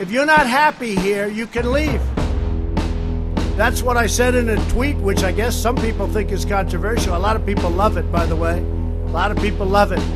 If you're not happy here, you can leave. That's what I said in a tweet, which I guess some people think is controversial. A lot of people love it, by the way. A lot of people love it.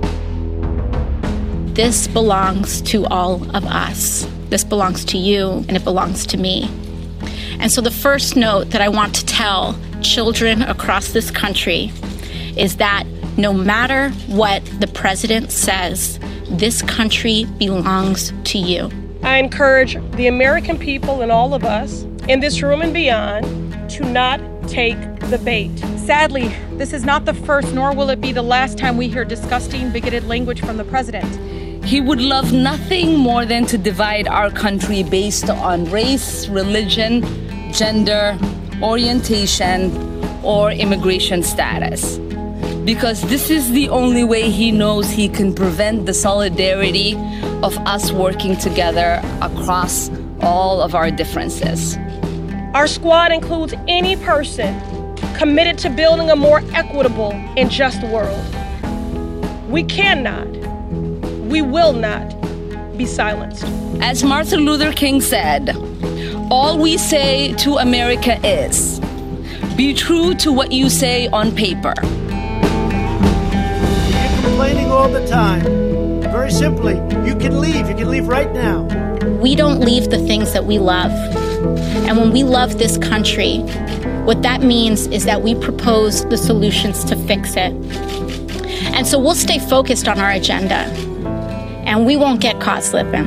This belongs to all of us. This belongs to you, and it belongs to me. And so the first note that I want to tell children across this country is that no matter what the president says, this country belongs to you. I encourage the American people and all of us in this room and beyond to not take the bait. Sadly, this is not the first, nor will it be the last time we hear disgusting, bigoted language from the president. He would love nothing more than to divide our country based on race, religion, gender, orientation, or immigration status. Because this is the only way he knows he can prevent the solidarity of us working together across all of our differences. Our squad includes any person committed to building a more equitable and just world. We cannot, we will not be silenced. As Martin Luther King said, all we say to America is, be true to what you say on paper. You're complaining all the time. Very simply, you can leave. You can leave right now. We don't leave the things that we love. And when we love this country, what that means is that we propose the solutions to fix it. And so we'll stay focused on our agenda, and we won't get caught slipping.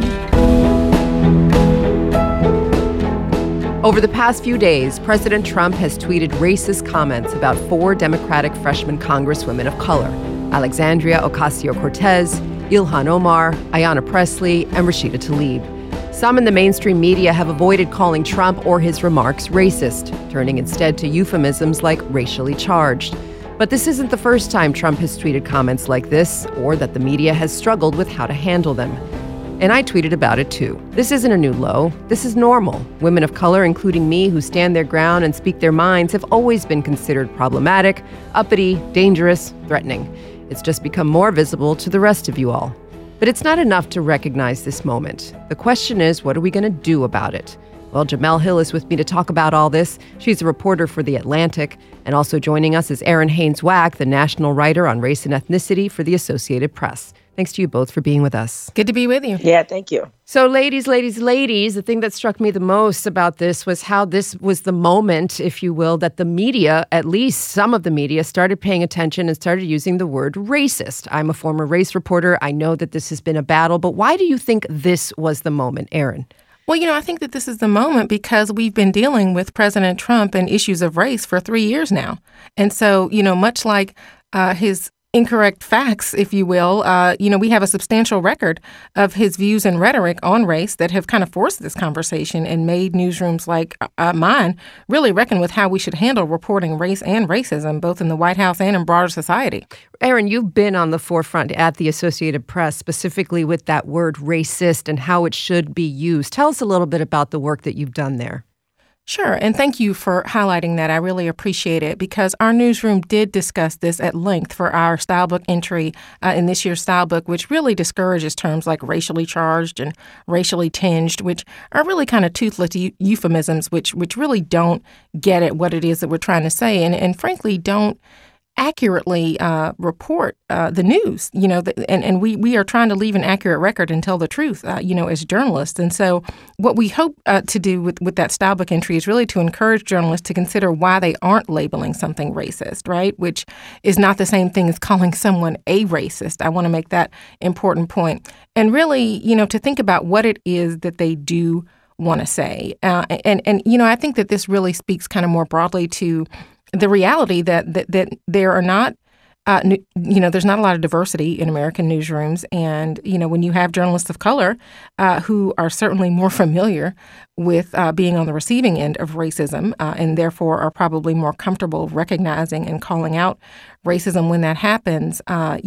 Over the past few days, President Trump has tweeted racist comments about 4 Democratic freshman congresswomen of color: Alexandria Ocasio-Cortez, Ilhan Omar, Ayanna Pressley, and Rashida Tlaib. Some in the mainstream media have avoided calling Trump or his remarks racist, turning instead to euphemisms like racially charged. But this isn't the first time Trump has tweeted comments like this, or that the media has struggled with how to handle them. And I tweeted about it too. This isn't a new low. This is normal. Women of color, including me, who stand their ground and speak their minds, have always been considered problematic, uppity, dangerous, threatening. It's just become more visible to the rest of you all. But it's not enough to recognize this moment. The question is, what are we going to do about it? Well, Jemele Hill is with me to talk about all this. She's a reporter for The Atlantic. And also joining us is Erin Haynes-Wack, the national writer on race and ethnicity for the Associated Press. Thanks to you both for being with us. Good to be with you. Yeah, thank you. So ladies, the thing that struck me the most about this was how this was the moment, if you will, that the media, at least some of the media, started paying attention and started using the word racist. I'm a former race reporter. I know that this has been a battle, but why do you think this was the moment, Erin? Well, I think that this is the moment because we've been dealing with President Trump and issues of race for 3 years now. And so, much like his incorrect facts, if you will, we have a substantial record of his views and rhetoric on race that have kind of forced this conversation and made newsrooms like mine really reckon with how we should handle reporting race and racism, both in the White House and in broader society. Erin, you've been on the forefront at the Associated Press, specifically with that word racist and how it should be used. Tell us a little bit about the work that you've done there. Sure, and thank you for highlighting that. I really appreciate it because our newsroom did discuss this at length for our stylebook entry in this year's stylebook, which really discourages terms like racially charged and racially tinged, which are really kind of toothless euphemisms, which really don't get at what it is that we're trying to say and frankly don't accurately report the news, and we are trying to leave an accurate record and tell the truth, as journalists. And so what we hope to do with that stylebook entry is really to encourage journalists to consider why they aren't labeling something racist, right? Which is not the same thing as calling someone a racist. I want to make that important point. And really, to think about what it is that they do want to say. And I think that this really speaks kind of more broadly to the reality that there are not, there's not a lot of diversity in American newsrooms. And, when you have journalists of color who are certainly more familiar with being on the receiving end of racism and therefore are probably more comfortable recognizing and calling out racism when that happens,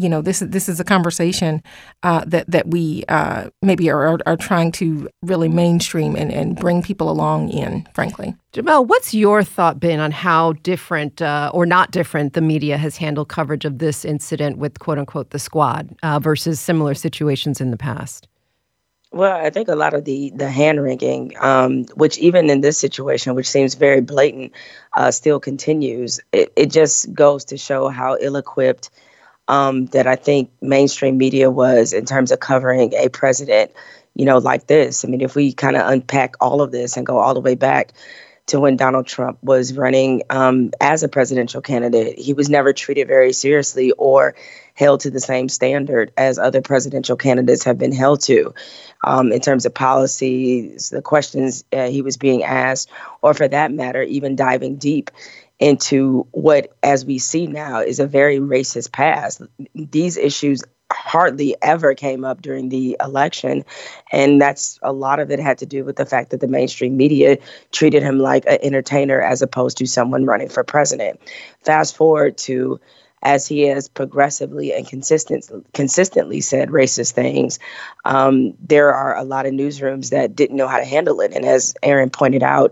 this is a conversation that we maybe are trying to really mainstream and bring people along in, frankly. Jemele, what's your thought been on how different or not different the media has handled coverage of this incident with, quote unquote, the squad versus similar situations in the past? Well, I think a lot of the hand-wringing, which even in this situation, which seems very blatant, still continues. It just goes to show how ill-equipped that I think mainstream media was in terms of covering a president, like this. I mean, if we kind of unpack all of this and go all the way back to when Donald Trump was running as a presidential candidate, he was never treated very seriously or held to the same standard as other presidential candidates have been held to in terms of policies, the questions he was being asked, or for that matter, even diving deep into what, as we see now, is a very racist past. These issues hardly ever came up during the election. And that's a lot of it had to do with the fact that the mainstream media treated him like an entertainer as opposed to someone running for president. Fast forward to as he has progressively and consistently said racist things, there are a lot of newsrooms that didn't know how to handle it. And as Aaron pointed out,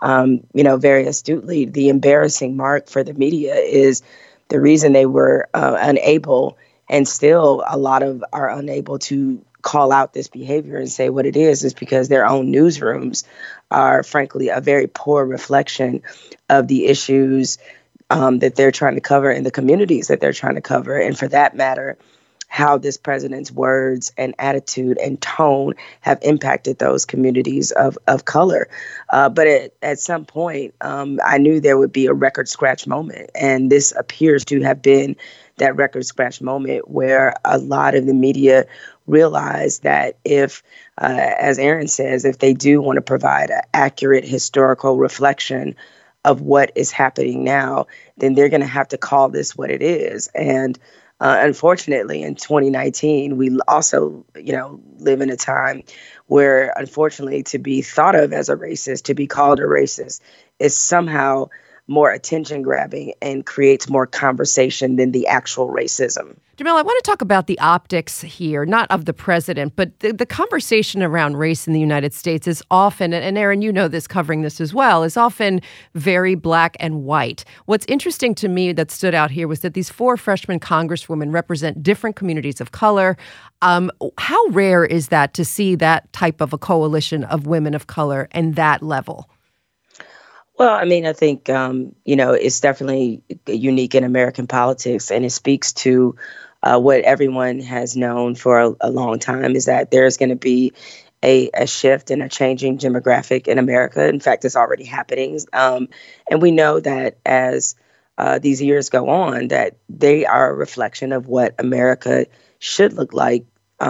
very astutely, the embarrassing mark for the media is the reason they were unable, and still a lot of are unable to call out this behavior and say what it is because their own newsrooms are, frankly, a very poor reflection of the issues that they're trying to cover in the communities that they're trying to cover. And for that matter, how this president's words and attitude and tone have impacted those communities of color. But at some point, I knew there would be a record scratch moment. And this appears to have been that record scratch moment where a lot of the media realized that if, as Aaron says, if they do want to provide an accurate historical reflection of what is happening now, then they're going to have to call this what it is. And unfortunately, in 2019, we also, live in a time where, unfortunately, to be thought of as a racist, to be called a racist, is somehow more attention grabbing and creates more conversation than the actual racism. Jemele, I want to talk about the optics here, not of the president, but the conversation around race in the United States is often, and Aaron, you know this covering this as well, is often very black and white. What's interesting to me that stood out here was that these 4 freshman congresswomen represent different communities of color. How rare is that to see that type of a coalition of women of color and that level? Well, I mean, I think, it's definitely unique in American politics, and it speaks to what everyone has known for a long time, is that there's going to be a shift and a changing demographic in America. In fact, it's already happening. And we know that as these years go on, that they are a reflection of what America should look like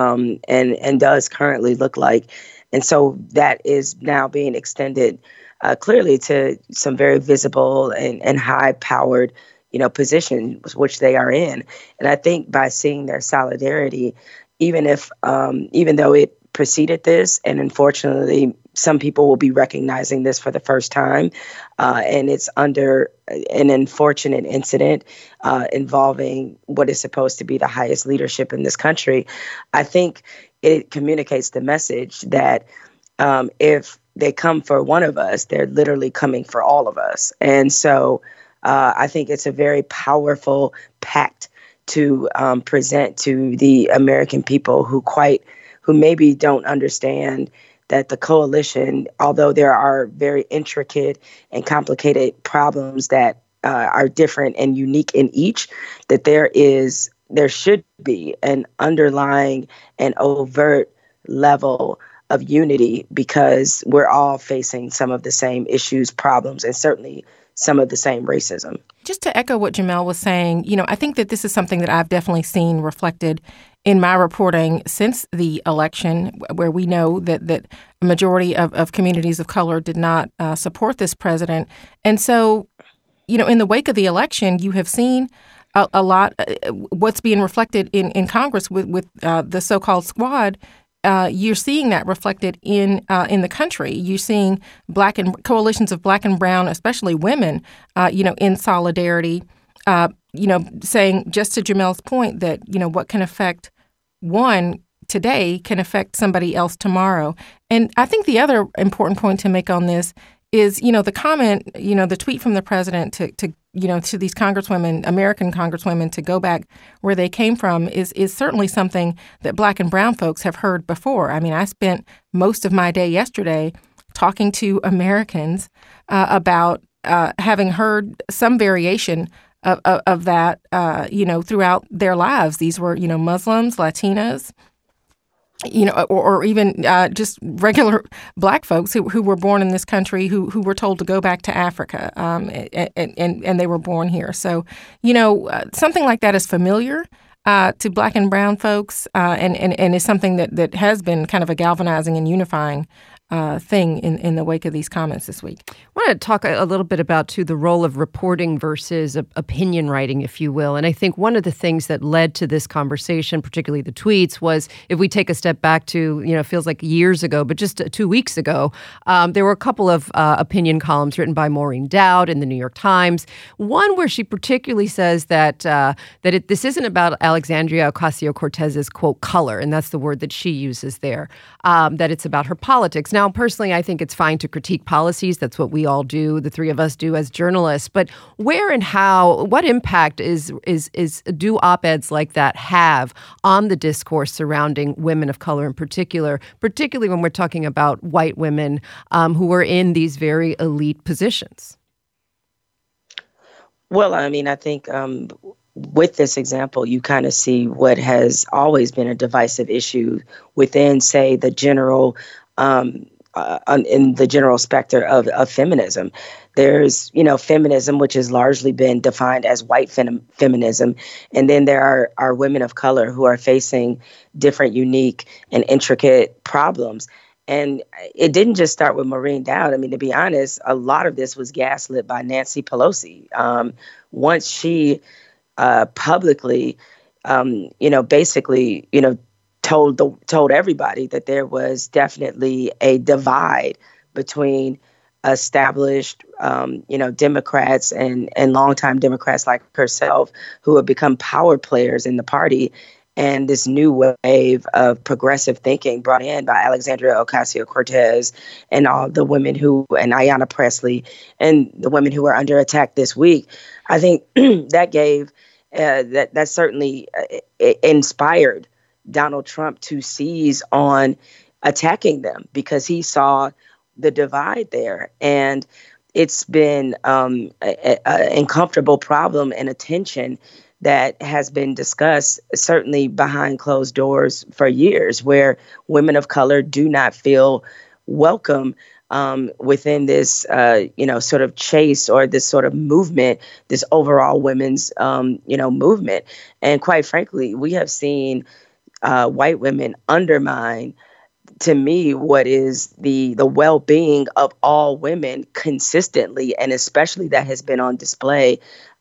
and does currently look like. And so that is now being extended clearly to some very visible and high-powered, positions which they are in. And I think by seeing their solidarity, even though it preceded this, and unfortunately some people will be recognizing this for the first time, and it's under an unfortunate incident involving what is supposed to be the highest leadership in this country, I think it communicates the message that if they come for one of us, they're literally coming for all of us. And so I think it's a very powerful pact to present to the American people who maybe don't understand that the coalition, although there are very intricate and complicated problems that are different and unique in each, that there should be an underlying and overt level of unity, because we're all facing some of the same issues, problems, and certainly some of the same racism. Just to echo what Jemele was saying, I think that this is something that I've definitely seen reflected in my reporting since the election, where we know that a majority of communities of color did not support this president. And so, in the wake of the election, you have seen a lot what's being reflected in Congress with the so-called squad. You're seeing that reflected in the country. You're seeing coalitions of black and brown, especially women, in solidarity, saying, just to Jemele's point, that, what can affect one today can affect somebody else tomorrow. And I think the other important point to make on this is, the comment, the tweet from the president to these congresswomen, American congresswomen, to go back where they came from is certainly something that Black and brown folks have heard before. I mean, I spent most of my day yesterday talking to Americans about having heard some variation of that, throughout their lives. These were, Muslims, Latinas, or even just regular Black folks who were born in this country who were told to go back to Africa, and they were born here. So, something like that is familiar to Black and brown folks, and is something that has been kind of a galvanizing and unifying thing in the wake of these comments this week. I want to talk a little bit about, too, the role of reporting versus opinion writing, if you will. And I think one of the things that led to this conversation, particularly the tweets, was if we take a step back to, it feels like years ago, but just 2 weeks ago, there were a couple of opinion columns written by Maureen Dowd in the New York Times. One where she particularly says that this isn't about Alexandria Ocasio-Cortez's, quote, color, and that's the word that she uses there, that it's about her politics. Now, personally, I think it's fine to critique policies. That's what we all do, the three of us do as journalists. But where and how, what impact do op-eds like that have on the discourse surrounding women of color in particularly when we're talking about white women who are in these very elite positions? Well, I mean, I think with this example, you kind of see what has always been a divisive issue within, say, the general in the general specter of feminism. There's, feminism, which has largely been defined as white feminism. And then there are women of color who are facing different, unique, and intricate problems. And it didn't just start with Maureen Dowd. I mean, to be honest, a lot of this was gaslit by Nancy Pelosi. Once she publicly, basically, told everybody that there was definitely a divide between established, Democrats and longtime Democrats like herself who have become power players in the party, and this new wave of progressive thinking brought in by Alexandria Ocasio-Cortez and all the women and Ayanna Pressley and the women who were under attack this week. I think that gave that certainly inspired Donald Trump to seize on attacking them because he saw the divide there. And it's been an uncomfortable problem and a tension that has been discussed, certainly behind closed doors for years, where women of color do not feel welcome within this, sort of chase or this sort of movement, this overall women's, movement. And quite frankly, we have seen white women undermine, to me, what is the well-being of all women consistently, and especially that has been on display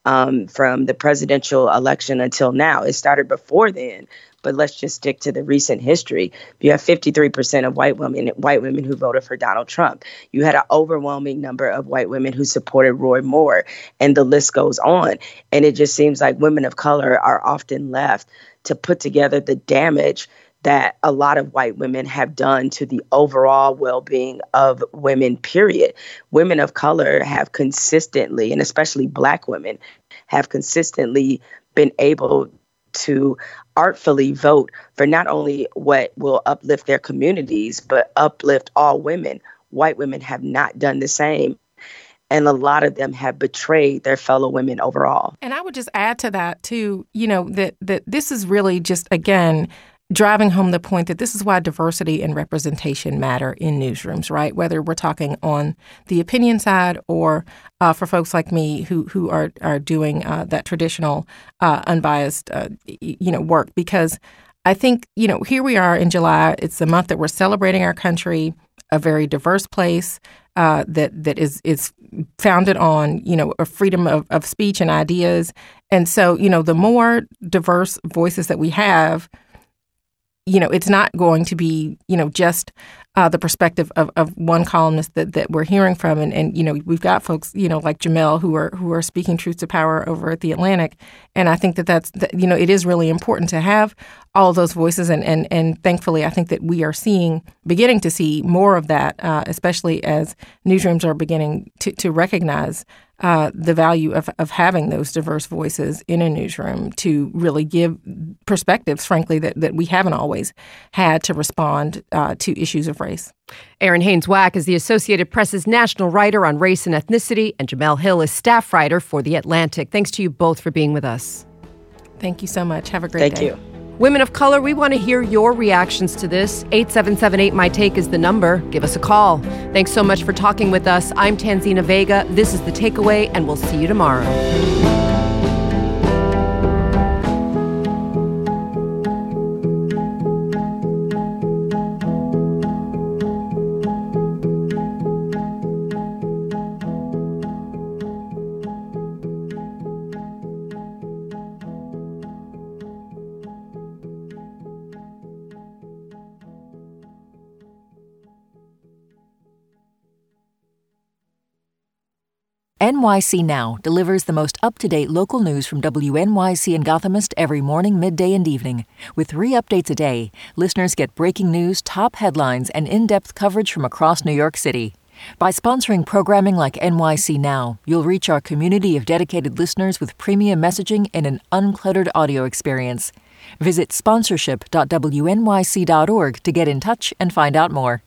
from the presidential election until now. It started before then, but let's just stick to the recent history. You have 53% of white women who voted for Donald Trump. You had an overwhelming number of white women who supported Roy Moore, and the list goes on. And it just seems like women of color are often left to put together the damage that a lot of white women have done to the overall well-being of women, period. Women of color have consistently, and especially Black women, have consistently been able to artfully vote for not only what will uplift their communities, but uplift all women. White women have not done the same. And a lot of them have betrayed their fellow women overall. And I would just add to that, too, that this is really just, again, driving home the point that this is why diversity and representation matter in newsrooms, right? Whether we're talking on the opinion side or for folks like me who are doing that traditional unbiased, work. Because I think, here we are in July. It's the month that we're celebrating our country, a very diverse place that is founded on, a freedom of speech and ideas. And so, the more diverse voices that we have, it's not going to be, just the perspective of one columnist that we're hearing from. And we've got folks, like Jamel who are speaking truth to power over at The Atlantic. And I think that's it is really important to have all of those voices. And thankfully, I think that we are beginning to see more of that, especially as newsrooms are beginning to recognize the value of having those diverse voices in a newsroom to really give perspectives, frankly, that we haven't always had to respond to issues of race. Erin Haynes-Wack is the Associated Press's national writer on race and ethnicity, and Jamel Hill is staff writer for The Atlantic. Thanks to you both for being with us. Thank you so much. Have a great day. Thank you. Women of color, we want to hear your reactions to this. 877-8MY-TAKE is the number. Give us a call. Thanks so much for talking with us. I'm Tanzina Vega. This is The Takeaway, and we'll see you tomorrow. NYC Now delivers the most up-to-date local news from WNYC and Gothamist every morning, midday, and evening. With 3 updates a day, listeners get breaking news, top headlines, and in-depth coverage from across New York City. By sponsoring programming like NYC Now, you'll reach our community of dedicated listeners with premium messaging in an uncluttered audio experience. Visit sponsorship.wnyc.org to get in touch and find out more.